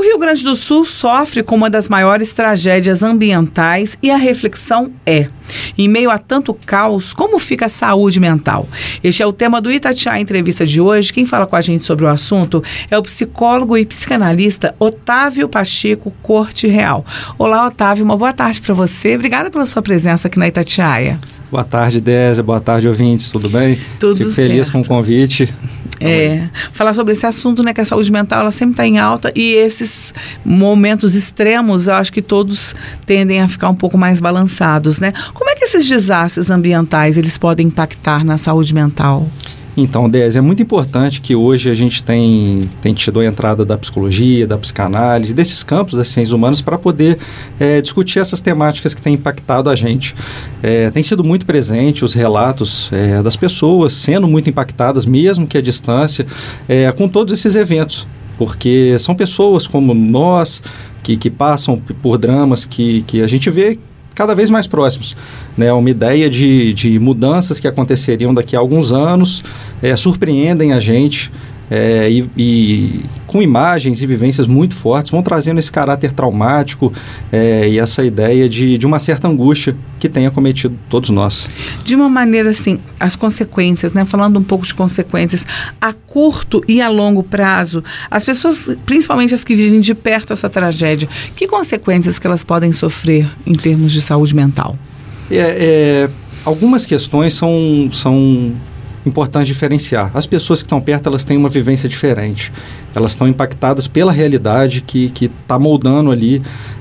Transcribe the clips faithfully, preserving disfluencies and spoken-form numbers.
Rio Grande do Sul sofre com uma das maiores tragédias ambientais e a reflexão é: em meio a tanto caos, como fica a saúde mental? Este é o tema do Itatiaia Entrevista de hoje. Quem fala com a gente sobre o assunto é o psicólogo e psicanalista Otávio Pacheco Corte Real. Olá, Otávio, uma boa tarde para você. Obrigada pela sua presença aqui na Itatiaia. Boa tarde, Désia. Boa tarde, ouvintes. Tudo bem? Tudo Fico certo. feliz com o convite. É, falar sobre esse assunto, né, que a saúde mental ela sempre está em alta e esses momentos extremos, eu acho que todos tendem a ficar um pouco mais balançados, né? Como é que esses desastres ambientais, eles podem impactar na saúde mental? Então, Désia, é muito importante que hoje a gente tem, tem tido a entrada da psicologia, da psicanálise, desses campos das ciências humanas para poder é, discutir essas temáticas que têm impactado a gente. É, tem sido muito presente os relatos é, das pessoas sendo muito impactadas, mesmo que à distância, é, com todos esses eventos, porque são pessoas como nós que, que passam por dramas que, que a gente vê cada vez mais próximos, né? Uma ideia de, de mudanças que aconteceriam daqui a alguns anos, é, surpreendem a gente é, e, e com imagens e vivências muito fortes vão trazendo esse caráter traumático é, e essa ideia de, de uma certa angústia que tem acometido todos nós. De uma maneira assim, as consequências, né? Falando um pouco de consequências a curto e a longo prazo, as pessoas, principalmente as que vivem de perto essa tragédia, que consequências que elas podem sofrer em termos de saúde mental? É, é, algumas questões são, são importantes diferenciar. As pessoas que estão perto, elas têm uma vivência diferente. Elas estão impactadas pela realidade que está moldando ali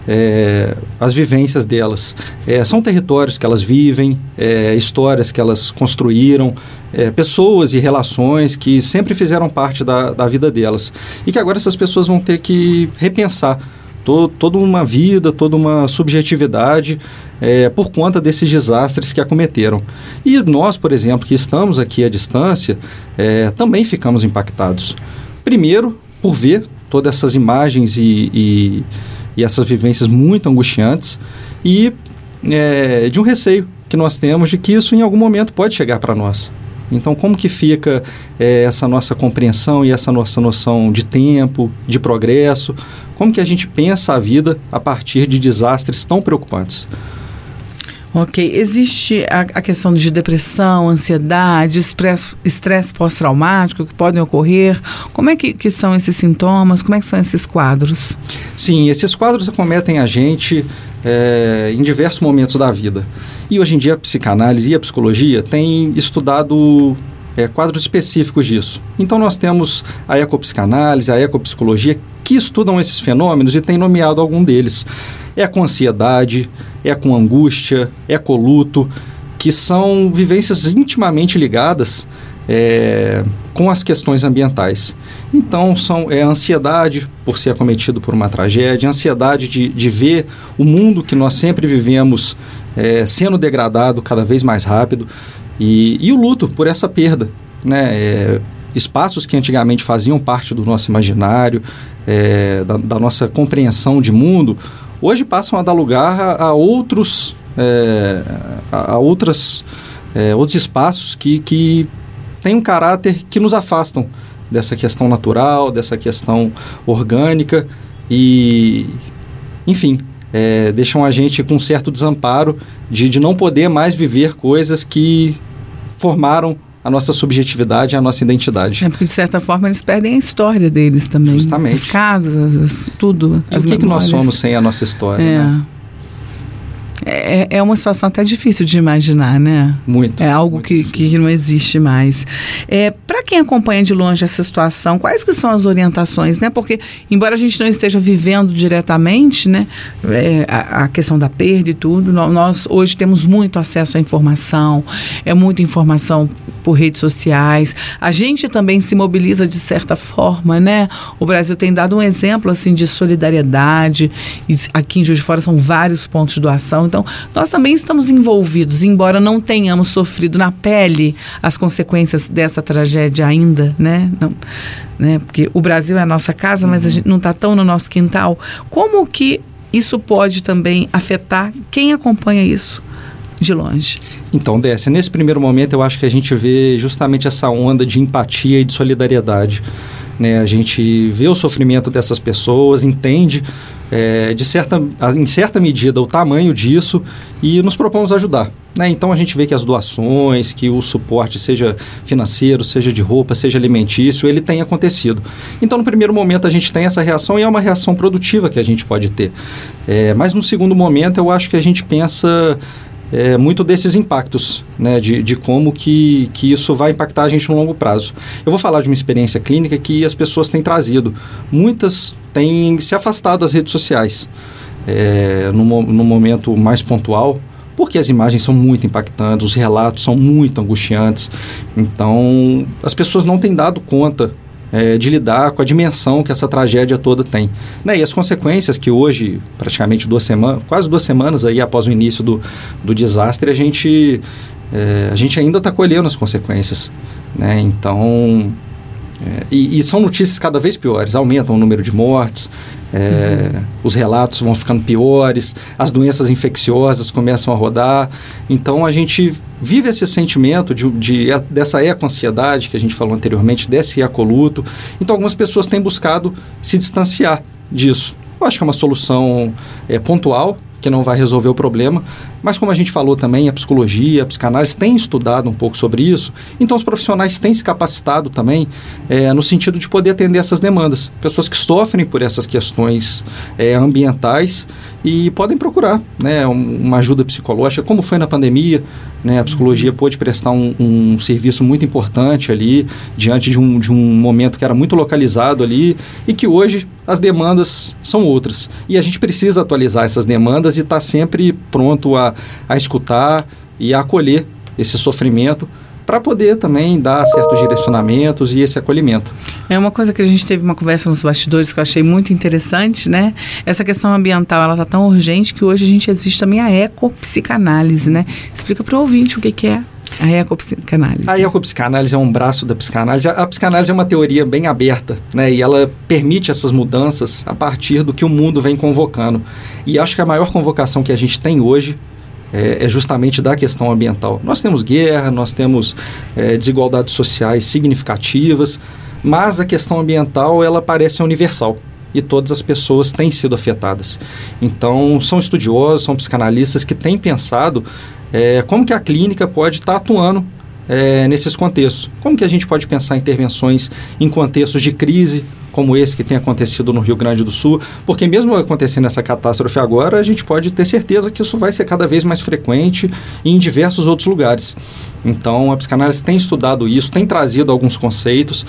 é, as vivências delas. É, são territórios que elas vivem, é, histórias que elas construíram, é, pessoas e relações que sempre fizeram parte da, da vida delas. E que agora essas pessoas vão ter que repensar to, toda uma vida, toda uma subjetividade É, por conta desses desastres que acometeram. E nós, por exemplo, que estamos aqui à distância, é, também ficamos impactados. Primeiro, por ver todas essas imagens e, e, e essas vivências muito angustiantes e é, de um receio que nós temos de que isso em algum momento pode chegar para nós. Então, como que fica é, essa nossa compreensão e essa nossa noção de tempo, de progresso? Como que a gente pensa a vida a partir de desastres tão preocupantes? Ok, existe a, a questão de depressão, ansiedade, estresse, estresse pós-traumático que podem ocorrer. Como é que, que são esses sintomas? Como é que são esses quadros? Sim, esses quadros acometem a gente é, em diversos momentos da vida. E hoje em dia a psicanálise e a psicologia têm estudado é, quadros específicos disso. Então nós temos a ecopsicanálise, a ecopsicologia, que estudam esses fenômenos e têm nomeado algum deles. É com ansiedade, é com angústia, é com luto, que são vivências intimamente ligadas é, com as questões ambientais. Então, são, é a ansiedade por ser acometido por uma tragédia, a ansiedade de, de ver o mundo que nós sempre vivemos é, sendo degradado cada vez mais rápido, e, e o luto por essa perda, né? É, espaços que antigamente faziam parte do nosso imaginário, é, da, da nossa compreensão de mundo, hoje passam a dar lugar a, a outros, é, a, a outras, é, outros espaços que, que têm um caráter que nos afastam dessa questão natural, dessa questão orgânica e, enfim, é, deixam a gente com um certo desamparo de, de não poder mais viver coisas que formaram a nossa subjetividade e a nossa identidade. É porque, de certa forma, eles perdem a história deles também. Justamente. As casas, as, tudo. E as o que, que nós somos sem a nossa história, é. né? É, é uma situação até difícil de imaginar, né? Muito. É algo muito que, que não existe mais. É, para quem acompanha de longe essa situação, quais que são as orientações, né? Porque, embora a gente não esteja vivendo diretamente, né? É, a, a questão da perda e tudo, nós, nós hoje temos muito acesso à informação, é muita informação por redes sociais. A gente também se mobiliza de certa forma, né? O Brasil tem dado um exemplo, assim, de solidariedade. E aqui em Juiz de Fora são vários pontos de doação. Então, nós também estamos envolvidos, embora não tenhamos sofrido na pele as consequências dessa tragédia ainda, né? Não, né? Porque o Brasil é a nossa casa, mas a gente não está tão no nosso quintal. Como que isso pode também afetar quem acompanha isso de longe? Então, Décia, nesse primeiro momento eu acho que a gente vê justamente essa onda de empatia e de solidariedade. né? A gente vê o sofrimento dessas pessoas, entende é, de certa, em certa medida o tamanho disso e nos propomos ajudar, né? Então a gente vê que as doações, que o suporte, seja financeiro, seja de roupa, seja alimentício, ele tem acontecido. Então no primeiro momento a gente tem essa reação e é uma reação produtiva que a gente pode ter. É, mas no segundo momento eu acho que a gente pensa é, muito desses impactos, né, de, de como que, que isso vai impactar a gente no longo prazo. Eu vou falar de uma experiência clínica que as pessoas têm trazido. Muitas têm se afastado das redes sociais é, no, no momento mais pontual, porque as imagens são muito impactantes, os relatos são muito angustiantes. Então, as pessoas não têm dado conta é, de lidar com a dimensão que essa tragédia toda tem, né? E as consequências que hoje, praticamente duas semanas, quase duas semanas aí após o início do, do desastre, a gente, é, a gente ainda está colhendo as consequências, né? Então, é, e, e são notícias cada vez piores, aumentam o número de mortes, É, uhum. os relatos vão ficando piores, as doenças infecciosas começam a rodar. Então a gente vive esse sentimento de, de, dessa eco-ansiedade que a gente falou anteriormente, desse ecoluto. Então algumas pessoas têm buscado se distanciar disso. Eu acho que é uma solução é, pontual, que não vai resolver o problema, mas como a gente falou também, a psicologia, a psicanálise tem estudado um pouco sobre isso, então os profissionais têm se capacitado também é, no sentido de poder atender essas demandas. Pessoas que sofrem por essas questões é, ambientais e podem procurar, né, uma ajuda psicológica, como foi na pandemia, né, a psicologia pôde prestar um, um serviço muito importante ali, diante de um, de um momento que era muito localizado ali, e que hoje as demandas são outras. E a gente precisa atualizar essas demandas e estar sempre pronto a, a escutar e a acolher esse sofrimento para poder também dar certos direcionamentos e esse acolhimento. É uma coisa que a gente teve uma conversa nos bastidores que eu achei muito interessante, né? Essa questão ambiental, ela está tão urgente que hoje a gente existe também a ecopsicanálise, né? Explica para o ouvinte o que, que é a ecopsicanálise. A ecopsicanálise é um braço da psicanálise. A, a psicanálise é uma teoria bem aberta, né? E ela permite essas mudanças a partir do que o mundo vem convocando. E acho que a maior convocação que a gente tem hoje é, é justamente da questão ambiental. Nós temos guerra, nós temos é, desigualdades sociais significativas, mas a questão ambiental, ela parece universal. E todas as pessoas têm sido afetadas. Então, são estudiosos, são psicanalistas que têm pensado é, como que a clínica pode estar atuando é, nesses contextos. Como que a gente pode pensar intervenções em contextos de crise, como esse que tem acontecido no Rio Grande do Sul, porque mesmo acontecendo essa catástrofe agora, a gente pode ter certeza que isso vai ser cada vez mais frequente em diversos outros lugares. Então, a psicanálise tem estudado isso, tem trazido alguns conceitos,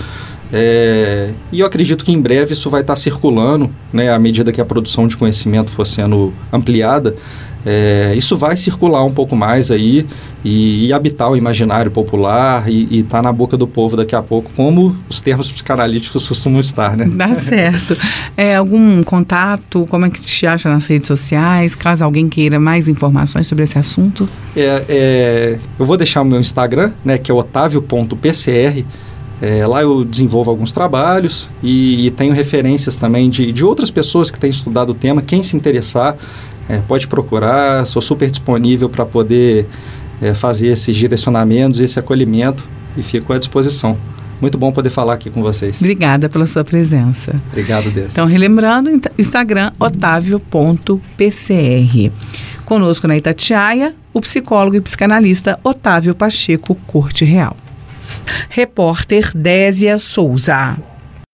É, e eu acredito que em breve isso vai estar circulando, né, à medida que a produção de conhecimento for sendo ampliada, é, isso vai circular um pouco mais aí e, e habitar o imaginário popular e estar tá na boca do povo daqui a pouco, como os termos psicanalíticos costumam estar, né? Dá certo. É, algum contato, como é que te acha nas redes sociais, caso alguém queira mais informações sobre esse assunto? É, é, eu vou deixar o meu Instagram, né, que é otavio ponto p c r. É, lá eu desenvolvo alguns trabalhos e, e tenho referências também de, de outras pessoas que têm estudado o tema. Quem se interessar, é, pode procurar, sou super disponível para poder é, fazer esses direcionamentos, esse acolhimento, e fico à disposição. Muito bom poder falar aqui com vocês. Obrigada pela sua presença. Obrigado, Deus. Então, relembrando, Instagram, otavio ponto p c r. Conosco na Itatiaia, o psicólogo e psicanalista Otávio Pacheco Corte Real. Repórter Désia Souza.